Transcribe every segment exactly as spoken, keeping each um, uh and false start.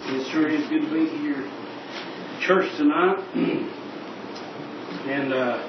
It sure is good to be here at church tonight. And uh,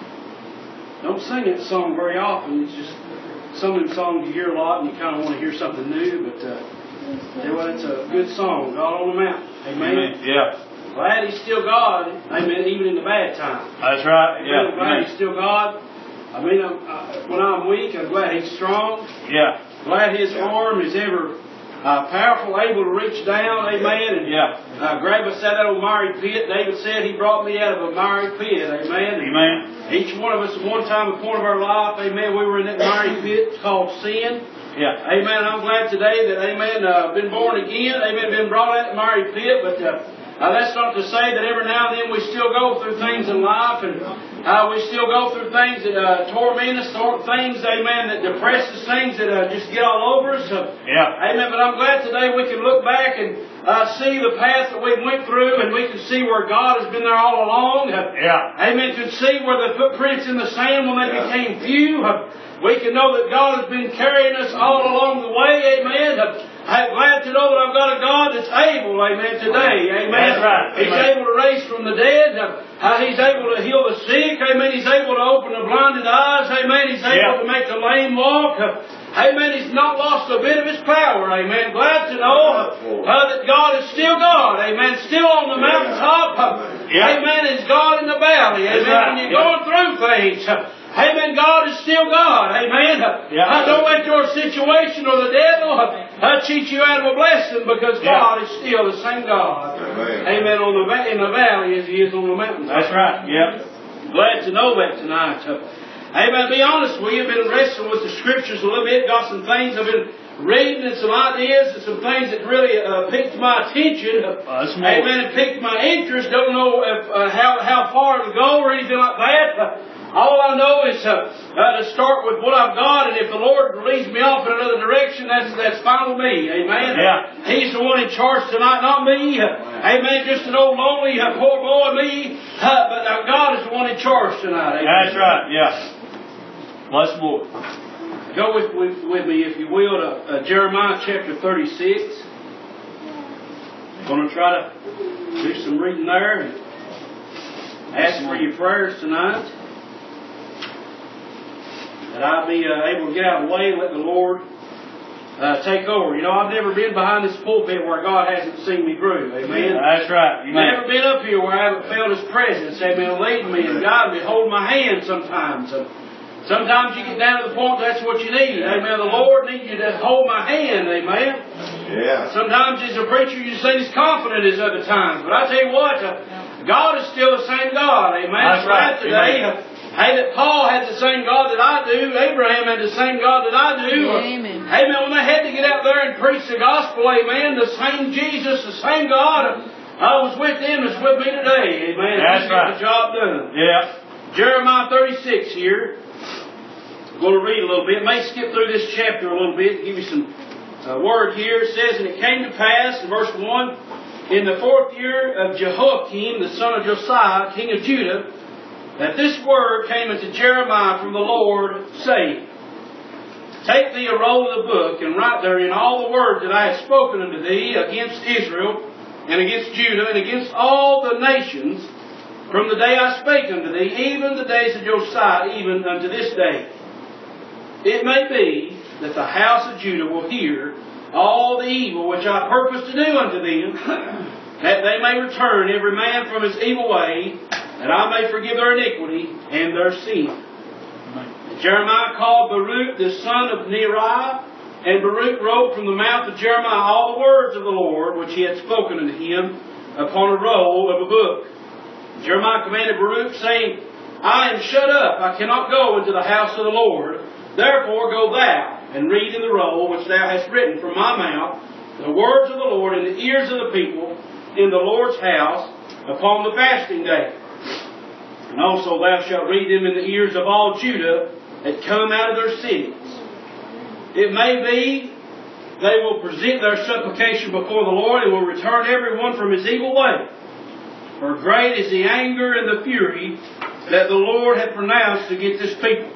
don't sing that song very often. It's just some of them songs you hear a lot and you kind of want to hear something new. But uh, tell you what, it's a good song. God on the mountain. Amen. Amen. Yeah. Glad He's still God. Amen. Even in the bad times. That's right. Amen. Yeah. I'm glad Amen. He's still God. I mean, I'm, I, when I'm weak, I'm glad He's strong. Yeah. Glad His arm is ever uh, powerful, able to reach down. Amen. And Yeah. uh, grab us out of that old miry pit. David said He brought me out of a miry pit. Amen. Amen. Each one of us at one time, a point of our life, amen, we were in that miry pit called sin. Yeah. Amen. I'm glad today that, amen, uh, been born again. Amen. Been brought out of the miry pit. But uh, uh, that's not to say that every now and then we still go through things in life. And uh, we still go through things that uh, torment us, or things, amen, that depress us, things that uh, just get all over us. Uh, Yeah. Amen. But I'm glad today we can look back and uh, see the path that we went through, and we can see where God has been there all along. Uh, Yeah. Amen. Can see where the footprints in the sand when they Yeah. became few. Uh, we can know that God has been carrying us all along the way. Amen. Uh, I'm glad to know that I've got a God that's able. Amen. Today. Amen. That's right. He's Amen. able to raise from the dead. Uh, uh, he's able to heal the sick. Amen. He's able to open the blinded eyes. Amen. He's able Yeah. to make the lame walk. Uh, Amen. He's not lost a bit of His power. Amen. Glad to know uh, that God is still God. Amen. Still on the mountaintop. Uh, Yeah. Amen. He's God in the valley. Amen. That's right. When you're Yeah. going through things. Uh, Amen. God is still God. Amen. Yeah. Uh, don't let your situation or the devil uh, cheat you out of a blessing, because Yeah. God is still the same God. Amen. Amen. On the va- in the valley as He is on the mountain. That's right. Yeah. Glad to know that tonight. Uh, Amen. Be honest, we have been wrestling with the Scriptures a little bit. Got some things I've been reading and some ideas and some things that really uh, piqued my attention. Well, that's more. Amen. It piqued my interest. Don't know if, uh, how how far to go or anything like that. Uh, all I know is uh, uh, to start with what I've got, and if the Lord leads me off in another direction, that's that's fine with me. Amen. Yeah. He's the one in charge tonight, not me. Amen. Just an old lonely uh, poor boy, me. Uh, but uh, God is the one in charge tonight. Amen. That's right. Yeah. Bless the Lord. Go with, with, with me, if you will, to uh, Jeremiah chapter thirty-six. I'm going to try to do some reading there and ask for your prayers tonight, that I be uh, able to get out of the way and let the Lord uh, take over. You know, I've never been behind this pulpit where God hasn't seen me through. Amen. That's right. I've Amen. never been up here where I haven't felt His presence. Amen. Leading me and guiding me, holding my hand sometimes. Uh, Sometimes you get down to the point that's what you need. Amen. The Lord needs you to hold my hand. Amen. Yeah. Sometimes as a preacher you just ain't as confident as other times. But I tell you what, uh, God is still the same God. Amen. That's I'm right. glad today. Amen. Uh, hey, that Paul had the same God that I do. Abraham had the same God that I do. Amen. Uh, amen. When they had to get out there and preach the gospel, amen, the same Jesus, the same God, I was with them as with me today. Amen. That's He's right. getting the job done. Yeah. Jeremiah thirty-six here. I'm going to read a little bit. May skip through this chapter a little bit, give you some uh, word here. It says, "And it came to pass," in verse one, "in the fourth year of Jehoiakim, the son of Josiah, king of Judah, that this word came unto Jeremiah from the Lord, saying, Take thee a roll of the book, and write therein all the words that I have spoken unto thee against Israel, and against Judah, and against all the nations, from the day I spake unto thee, even the days of Josiah, even unto this day. It may be that the house of Judah will hear all the evil which I purpose to do unto them, that they may return every man from his evil way, that I may forgive their iniquity and their sin." And Jeremiah called Baruch the son of Neriah, and Baruch wrote from the mouth of Jeremiah all the words of the Lord which he had spoken unto him upon a roll of a book. And Jeremiah commanded Baruch, saying, "I am shut up, I cannot go into the house of the Lord. Therefore go thou, and read in the roll which thou hast written from my mouth the words of the Lord in the ears of the people in the Lord's house upon the fasting day. And also thou shalt read them in the ears of all Judah that come out of their cities. It may be they will present their supplication before the Lord, and will return every one from his evil way. For great is the anger and the fury that the Lord hath pronounced against this people."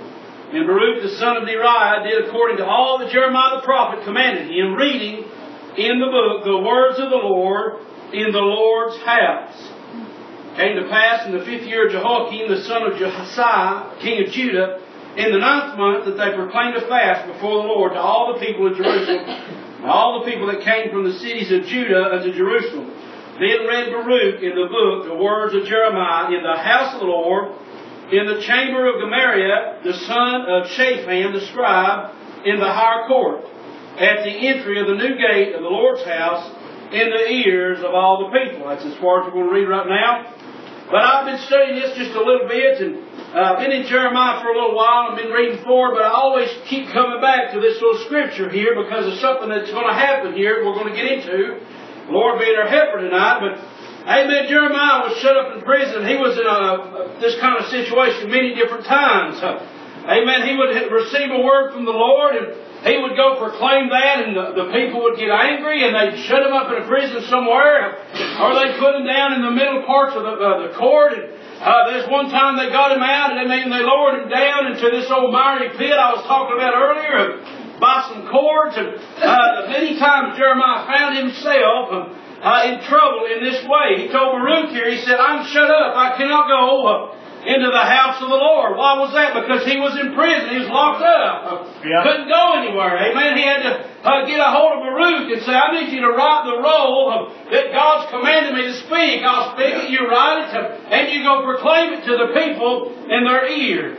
And Baruch the son of Neriah did according to all that Jeremiah the prophet commanded him, reading in the book the words of the Lord in the Lord's house. Came to pass in the fifth year of Jehoiakim, the son of Josiah, king of Judah, in the ninth month, that they proclaimed a fast before the Lord to all the people of Jerusalem, and all the people that came from the cities of Judah unto Jerusalem. Then read Baruch in the book the words of Jeremiah in the house of the Lord, in the chamber of Gemariah, the son of Shaphan, the scribe, in the higher court, at the entry of the new gate of the Lord's house, in the ears of all the people. That's as far as we're going to read right now. But I've been studying this just a little bit, and I've uh, been in Jeremiah for a little while, and I've been reading forward, but I always keep coming back to this little scripture here because of something that's going to happen here we're going to get into. Lord being our helper tonight, but amen, Jeremiah was shut up in prison. He was in a, this kind of situation many different times. Amen, he would receive a word from the Lord, and he would go proclaim that, and the, the people would get angry, and they'd shut him up in a prison somewhere, or they'd put him down in the middle parts of the, uh, the court. And uh, there's one time they got him out, and I mean, they lowered him down into this old miry pit I was talking about earlier, by some cords. And uh, many times Jeremiah found himself uh, in trouble in this way. He told Baruch here, he said, I'm shut up. I cannot go uh, into the house of the Lord. Why was that? Because he was in prison. He was locked up. Uh, yeah. Couldn't go anywhere. Amen. He had to uh, get a hold of Baruch and say, I need you to write the roll uh, that God's commanded me to speak. I'll speak yeah. it, you write it, uh, and you go proclaim it to the people in their ears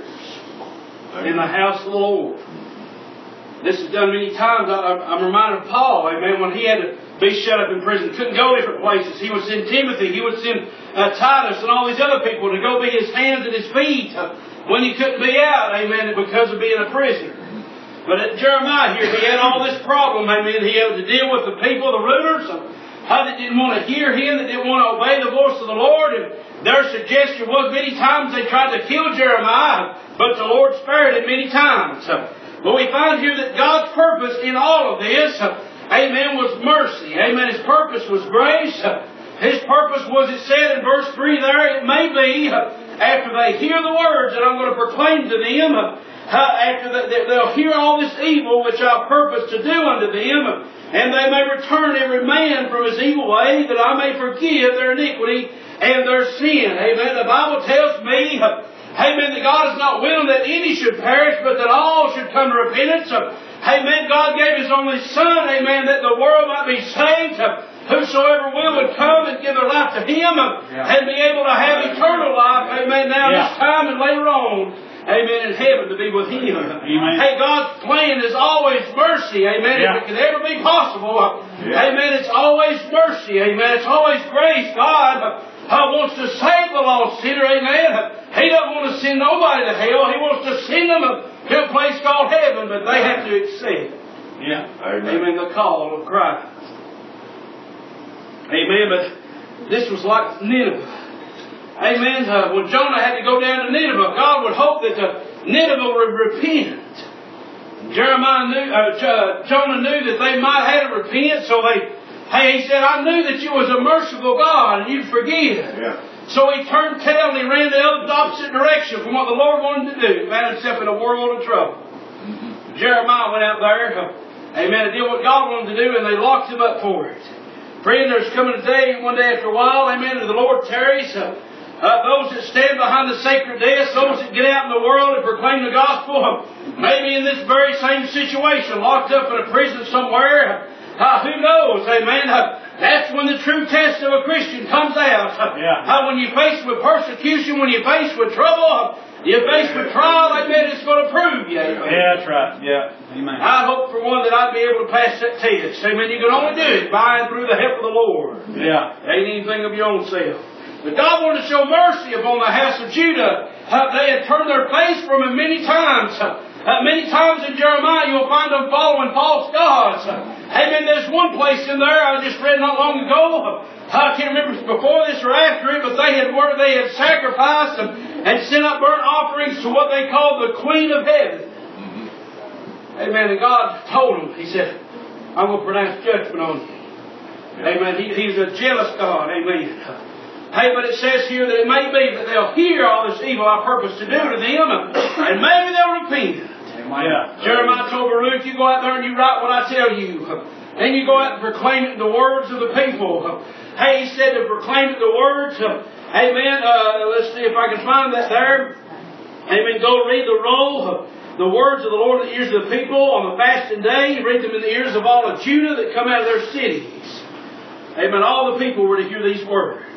in the house of the Lord. This is done many times. I'm reminded of Paul, amen, when he had to be shut up in prison. Couldn't go different places. He would send Timothy. He would send uh, Titus and all these other people to go be his hands and his feet uh, when he couldn't be out, amen, because of being a prisoner. But at Jeremiah here, he had all this problem, amen. He had to deal with the people, the rulers, uh, that didn't want to hear him, that didn't want to obey the voice of the Lord. And their suggestion was many times they tried to kill Jeremiah, but the Lord spared him many times. Uh, But we find here that God's purpose in all of this, amen, was mercy. Amen. His purpose was grace. His purpose was, it said in verse three there, it may be after they hear the words that I'm going to proclaim to them, after they'll hear all this evil which I purpose to do unto them, and they may return every man from his evil way, that I may forgive their iniquity and their sin. Amen. The Bible tells me, amen, that God is not willing that any should perish, but that all should come to repentance. Amen. God gave His only Son, amen, that the world might be saved. Whosoever will would come and give their life to Him yeah. and be able to have eternal life, amen, now yeah. this time and later on, amen, in heaven to be with Him. Amen. Hey, God's plan is always mercy, amen, yeah. if it can ever be possible. Yeah. Amen, it's always mercy, amen, it's always grace. God Uh, wants to save the lost sinner, amen. He doesn't want to send nobody to hell. He wants to send them to a place called heaven, but they have to accept. Yeah. Amen. Amen. The call of Christ. Amen. But this was like Nineveh. Amen. Uh, when Jonah had to go down to Nineveh, God would hope that uh, Nineveh would repent. Jeremiah knew, uh, Jonah knew that they might have to repent, so they Hey, he said, I knew that you was a merciful God and you'd forgive. Yeah. So he turned tail and he ran the other opposite direction from what the Lord wanted to do. He found himself in a world of trouble. Mm-hmm. Jeremiah went out there, amen, and did what God wanted to do, and they locked him up for it. Friend, there's coming a day, one day after a while, amen, and the Lord tarries. Uh, uh, those that stand behind the sacred desk, those that get out in the world and proclaim the gospel, maybe in this very same situation, locked up in a prison somewhere. Uh, who knows, amen. Uh, that's when the true test of a Christian comes out. Uh, yeah. uh, when you're faced with persecution, when you're faced with trouble, uh, you're faced with trial, amen, it's going to prove you. Amen. Yeah, that's right. Yeah. Amen. I hope for one that I'd be able to pass that test. Amen. You can only do it by and through the help of the Lord. Yeah. Ain't anything of your own self. But God wanted to show mercy upon the house of Judah. Uh, they had turned their face from Him many times. Uh, many times in Jeremiah you'll find them following false gods. Uh, amen. There's one place in there I just read not long ago. Uh, I can't remember if it's before this or after it, but they had where they had sacrificed and, and sent up burnt offerings to what they called the Queen of Heaven. Mm-hmm. Amen. And God told them, He said, I'm going to pronounce judgment on you. Yeah. Amen. He, he's a jealous God. Amen. Hey, but it says here that it may be that they'll hear all this evil I purpose to do to them, and maybe they'll repent. Yeah. Jeremiah told Baruch, you go out there and you write what I tell you. Then you go out and proclaim it in the words of the people. Hey, he said to proclaim it in the words. Amen. Uh, let's see if I can find that there. Amen. Go read the roll. The words of the Lord in the ears of the people on the fasting day. Read them in the ears of all of Judah that come out of their cities. Amen. All the people were to hear these words.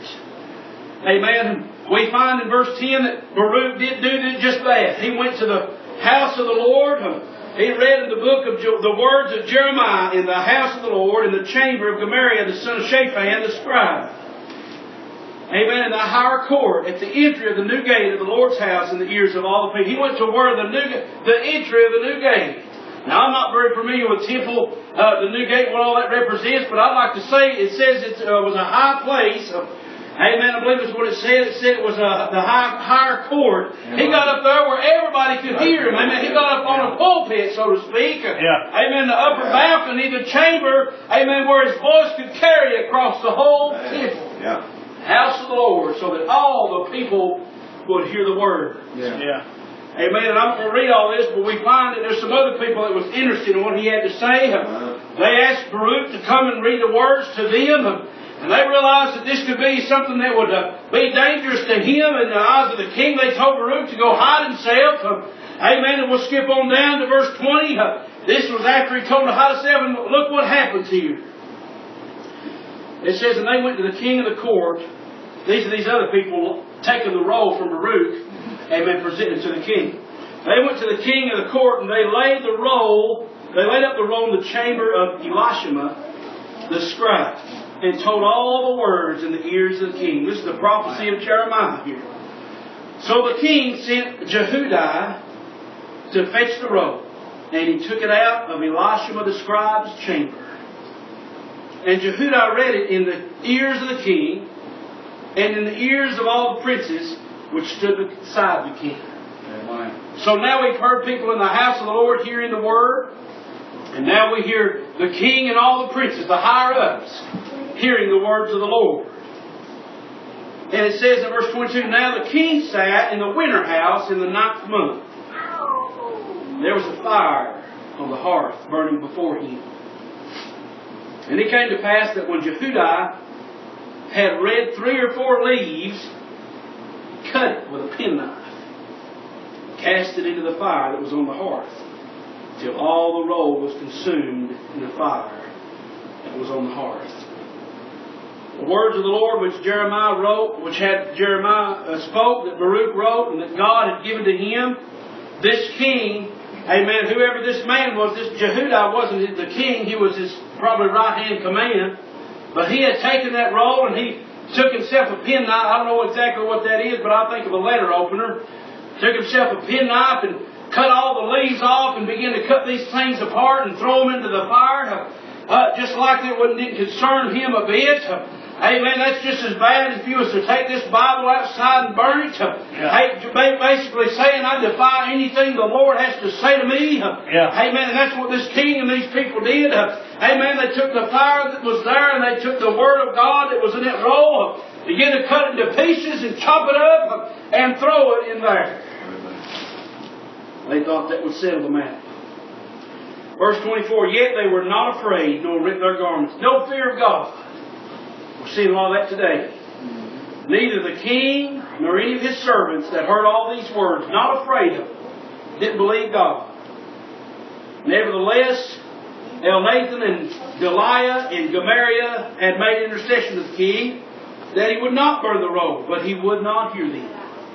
Amen. We find in verse ten that Baruch did do just that. He went to the house of the Lord. He read in the book of the words of Jeremiah in the house of the Lord, in the chamber of Gamaliel the son of Shaphan the scribe. Amen. In the higher court, at the entry of the new gate of the Lord's house, in the ears of all the people. He went to where the new, the entry of the new gate. Now, I'm not very familiar with temple, uh, the new gate, what all that represents, but I'd like to say it says it uh, was a high place. Uh, amen. I believe that's what it said. It said it was a, the high, higher court. Yeah. He got up there where everybody could hear him. Amen. He got up on a pulpit, so to speak. Yeah. Amen. The upper balcony, the chamber. Amen. Where his voice could carry across the whole temple. Yeah. House of the Lord, so that all the people would hear the word. Yeah. yeah. Amen. And I'm not going to read all this, but we find that there's some other people that was interested in what he had to say. Uh-huh. They asked Baruch to come and read the words to them, and they realized that this could be something that would uh, be dangerous to him in the eyes of the king. They told Baruch to go hide himself. Uh, amen. And we'll skip on down to verse twenty. Uh, this was after he told him to hide himself, and look what happens here. It says, and they went to the king of the court. These are these other people taking the roll from Baruch, amen, presenting it to the king. They went to the king of the court and they laid the roll, they laid up the roll in the chamber of Elishama, the scribe, and told all the words in the ears of the king. This is the prophecy of Jeremiah here. So the king sent Jehudi to fetch the roll, and he took it out of Elishama the scribe's chamber. And Jehudi read it in the ears of the king, and in the ears of all the princes which stood beside the king. Amen. So now we've heard people in the house of the Lord hearing the word. And now we hear the king and all the princes, the higher-ups, hearing the words of the Lord. And it says in verse twenty-two, now the king sat in the winter house in the ninth month. There was a fire on the hearth burning before him. And it came to pass that when Jehudi had read three or four leaves, cut it with a penknife, cast it into the fire that was on the hearth, till all the roll was consumed in the fire that was on the hearth. The words of the Lord which Jeremiah wrote, which had Jeremiah uh, spoke, that Baruch wrote, and that God had given to him, this king, amen, whoever this man was, this Jehudi wasn't the king, he was his probably right-hand command. But he had taken that roll and he took himself a penknife. I don't know exactly what that is, but I think of a letter opener. Took himself a penknife and cut all the leaves off and began to cut these things apart and throw them into the fire. Uh, just like it didn't concern him a bit. Amen. That's just as bad if you was to take this Bible outside and burn it. Yeah. Hey, basically saying, I defy anything the Lord has to say to me. Yeah. Amen. And that's what this king and these people did. Amen. They took the fire that was there and they took the Word of God that was in that roll, began to cut it into pieces and chop it up and throw it in there. They thought that would settle the matter. Verse twenty-four, yet they were not afraid, nor rent their garments. No fear of God. We're seeing a lot of that today. Mm-hmm. Neither the king nor any of his servants that heard all these words, not afraid of them, didn't believe God. Nevertheless, Elnathan and Delaiah and Gamaliel had made intercession with the king that he would not burn the roll, but he would not hear them.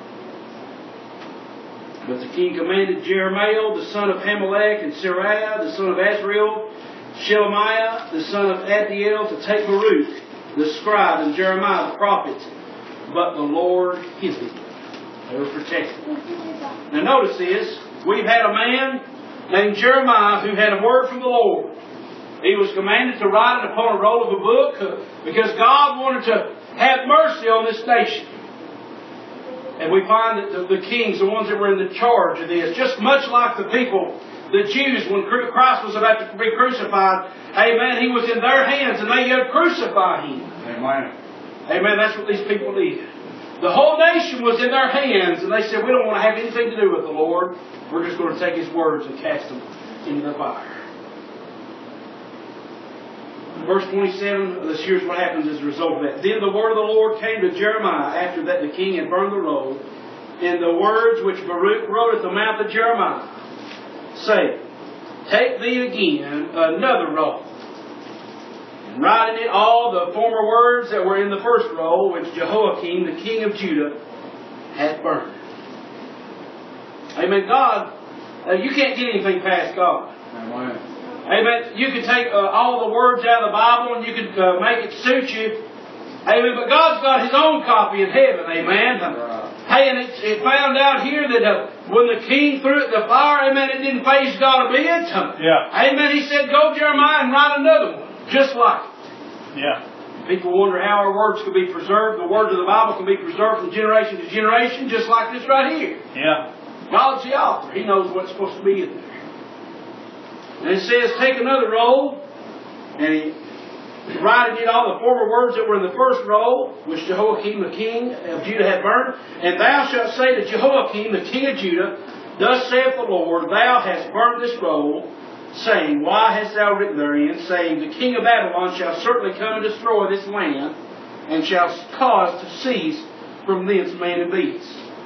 But the king commanded Jeremiah, the son of Hamelech, and Seraiah, the son of Azriel, Shelemiah, the son of Addiel, to take Baruch, the scribe, and Jeremiah, the prophet. But the Lord hid them. They were protected. Now notice this. We've had a man named Jeremiah who had a word from the Lord. He was commanded to write it upon a roll of a book because God wanted to have mercy on this nation. And we find that the, the kings, the ones that were in the charge of this, just much like the people, the Jews, when Christ was about to be crucified, amen, He was in their hands and they had crucified Him. Amen. Amen, that's what these people did. The whole nation was in their hands and they said, we don't want to have anything to do with the Lord. We're just going to take His words and cast them into the fire. verse twenty-seven, this here's what happens as a result of that. Then the word of the Lord came to Jeremiah after that the king had burned the roll, in the words which Baruch wrote at the mouth of Jeremiah, saying, Take thee again another roll, and write in it all the former words that were in the first roll, which Jehoiakim, the king of Judah, had burned. Amen. God, uh, you can't get anything past God. Amen. Amen. You can take uh, all the words out of the Bible and you can uh, make it suit you. Amen. But God's got His own copy in heaven. Amen. Right. Hey, and it, it found out here that uh, when the king threw it in the fire, amen, it didn't faze God a bit. Yeah. Amen. He said, Go, Jeremiah, and write another one, just like it. Yeah. People wonder how our words can be preserved. The words of the Bible can be preserved from generation to generation, just like this right here. Yeah. God's the author. He knows what's supposed to be in there. And it says, Take another roll, and he write in it all the former words that were in the first roll, which Jehoiakim the king of Judah had burned. And thou shalt say to Jehoiakim the king of Judah, Thus saith the Lord, Thou hast burned this roll, saying, Why hast thou written therein, saying, The king of Babylon shall certainly come and destroy this land, and shall cause to cease from thence man and beast.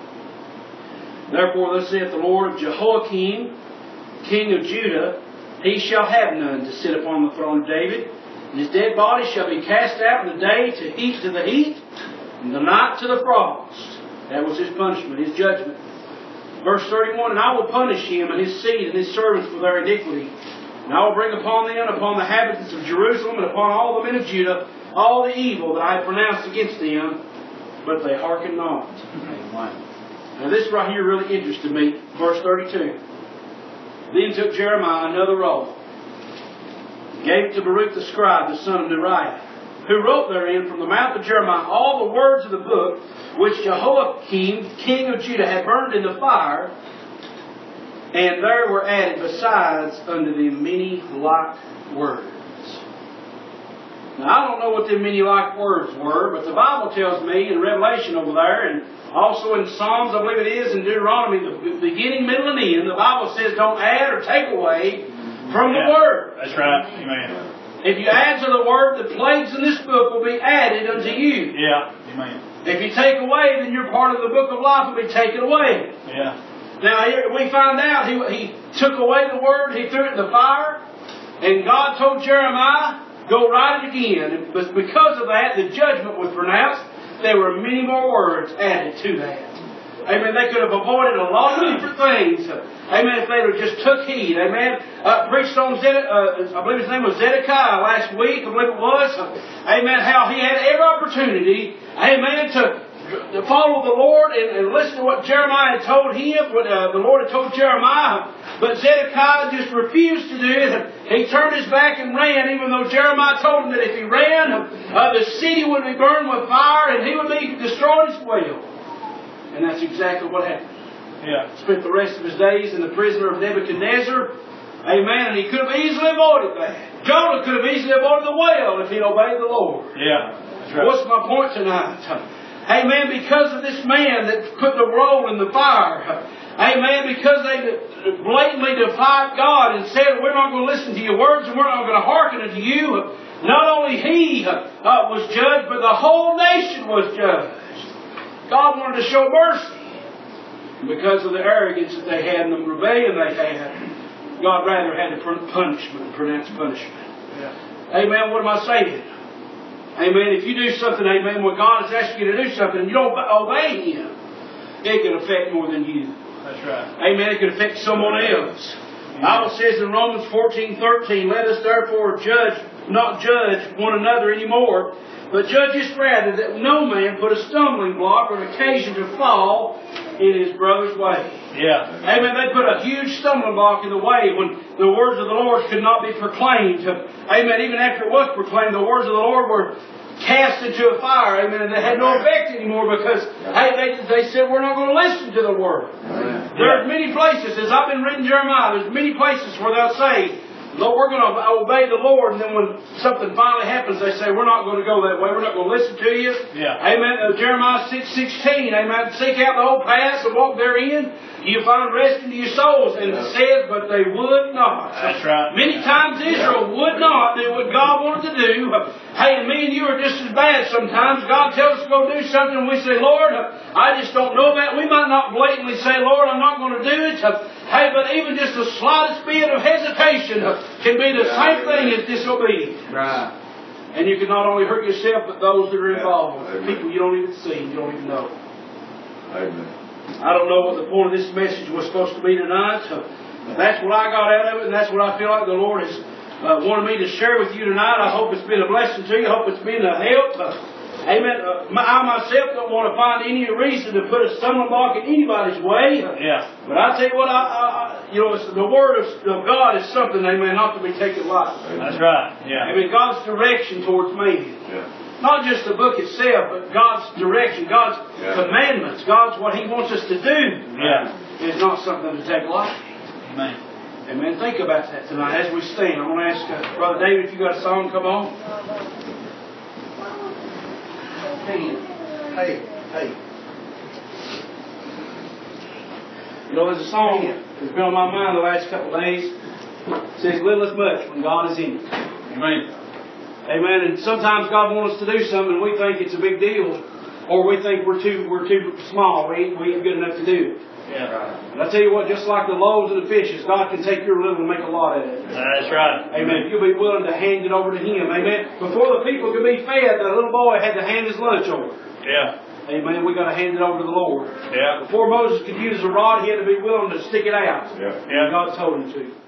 Therefore thus saith the Lord, Jehoiakim, king of Judah, he shall have none to sit upon the throne of David, and his dead body shall be cast out in the day to heat to the heat, and the night to the frost. That was his punishment, his judgment. Verse thirty-one, And I will punish him and his seed and his servants for their iniquity. And I will bring upon them, upon the inhabitants of Jerusalem, and upon all the men of Judah, all the evil that I have pronounced against them, but they hearken not. Now this right here really interested me. Verse thirty-two. Then took Jeremiah another roll, and gave it to Baruch the scribe, the son of Neriah, who wrote therein from the mouth of Jeremiah all the words of the book which Jehoiakim, king of Judah, had burned in the fire, and there were added besides unto them many like words. Now I don't know what them many like words were, but the Bible tells me in Revelation over there, and also in Psalms, I believe it is, in Deuteronomy, the beginning, middle, and end, the Bible says don't add or take away from yeah, the Word. That's right. Amen. If you add to the Word, the plagues in this book will be added unto you. Yeah. Amen. If you take away, then your part of the book of life will be taken away. Yeah. Now here we find out he, he took away the Word, he threw it in the fire, and God told Jeremiah, go write it again. But because of that, the judgment was pronounced. There were many more words added to that. Amen. They could have avoided a lot of different things. Amen. If they would have just took heed. Amen. Uh, preached on Zedekiah, uh, I believe his name was Zedekiah last week. I believe it was. Amen. How he had every opportunity. Amen. To, to follow the Lord and, and listen to what Jeremiah had told him. What uh, the Lord had told Jeremiah. But Zedekiah just refused to do it. He turned his back and ran, even though Jeremiah told him that if he ran, uh, the city would be burned with fire and he would be destroyed as well. And that's exactly what happened. Yeah. Spent the rest of his days in the prison of Nebuchadnezzar. Amen. And he could have easily avoided that. Jonah could have easily avoided the whale if he'd obeyed the Lord. Yeah. That's right. What's my point tonight? Amen. Because of this man that put the roll in the fire. Amen. Because they blatantly defied God and said, we're not going to listen to your words and we're not going to hearken unto you. Not only he uh, was judged, but the whole nation was judged. God wanted to show mercy. And because of the arrogance that they had and the rebellion they had, God rather had to punishment, pronounce punishment. Yeah. Amen. What am I saying? Amen. If you do something, amen, when God is asking you to do something and you don't obey Him, it can affect more than you. That's right. Amen. It can affect someone else. The Bible says in Romans fourteen thirteen, let us therefore judge, not judge one another anymore, but judge us rather that no man put a stumbling block or an occasion to fall in his brother's way. Yeah. Amen. They put a huge stumbling block in the way when the words of the Lord could not be proclaimed. Amen. Even after it was proclaimed, the words of the Lord were cast into a fire. Amen. And they had no effect anymore because hey, they, they said, we're not going to listen to the Word. Amen. There's many places, as I've been reading Jeremiah, there's many places where they'll say, No, we're going to obey the Lord, and then when something finally happens, they say, we're not going to go that way. We're not going to listen to you. Yeah. Amen. Uh, Jeremiah six sixteen. Amen. Seek out the old paths and walk therein. You find rest into your souls. And it says, but they would not. That's right. Many times Israel would not do what God wanted to do. Hey, and me and you are just as bad sometimes. God tells us to go do something, and we say, Lord, I just don't know about it. We might not blatantly say, Lord, I'm not going to do it. Hey, but even just the slightest bit of hesitation can be the same thing as disobedience. Right. And you can not only hurt yourself, but those that are involved. Yeah. People you don't even see, you don't even know. Amen. I don't know what the point of this message was supposed to be tonight. So that's what I got out of it, and that's what I feel like the Lord has uh, wanted me to share with you tonight. I hope it's been a blessing to you. I hope it's been a help. Uh, amen. Uh, I myself don't want to find any reason to put a stumbling block in anybody's way. Yeah. But I tell you what, I, I you know, it's, the Word of, of God is something, amen, not to be taken lightly. That's right. Yeah. I mean, God's direction towards man. Yeah. Not just the book itself, but God's direction, God's yeah. commandments, God's what He wants us to do. Yeah. Is not something to take lightly. Amen. Amen. Think about that tonight as we stand. I'm going to ask uh, Brother David if you got a song, come on. Hey, hey, hey. You know, there's a song that's been on my mind the last couple of days. It says, little as much when God is in it. Amen. Amen. And sometimes God wants us to do something and we think it's a big deal, or we think we're too we're too small. We ain't, we ain't good enough to do it. Yeah. And I tell you what, just like the loaves and the fishes, God can take your little and make a lot of it. That's right. Amen. If you'll be willing to hand it over to Him. Amen. Before the people could be fed, the little boy had to hand his lunch over. Yeah. Amen. We got to hand it over to the Lord. Yeah. Before Moses could use a rod, he had to be willing to stick it out. Yeah. And God told him to.